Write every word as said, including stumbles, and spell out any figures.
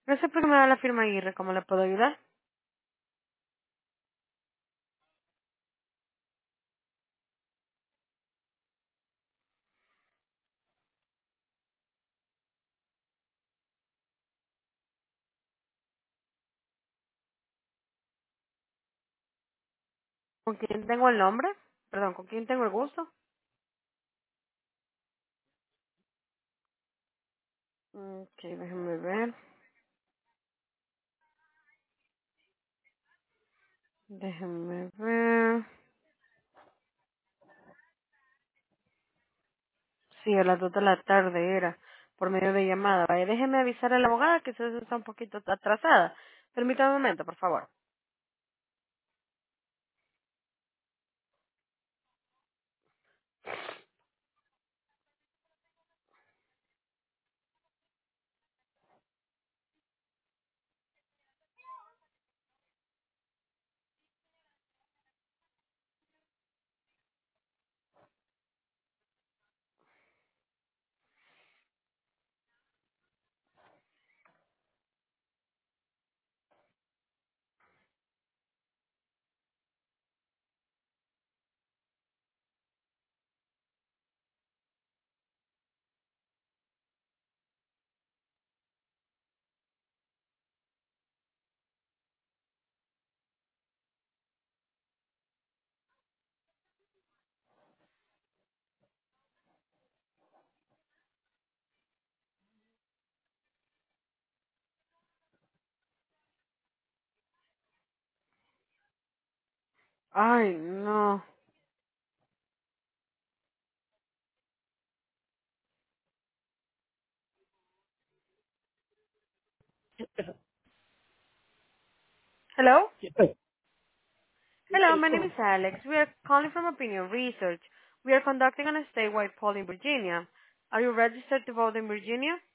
Gracias por me da la firma Aguirre. ¿Cómo le puedo ayudar? ¿Con quién tengo el nombre? Perdón, ¿con quién tengo el gusto? Ok, déjeme ver. Déjeme ver. Sí, a las dos de la tarde era. Por medio de llamada. Vaya, déjeme avisar a la abogada que se está un poquito atrasada. Permítame un momento, por favor. Ay, no. Hello? Hello, my name is Alex. We are calling from Opinion Research. We are conducting a statewide poll in Virginia. Are you registered to vote in Virginia?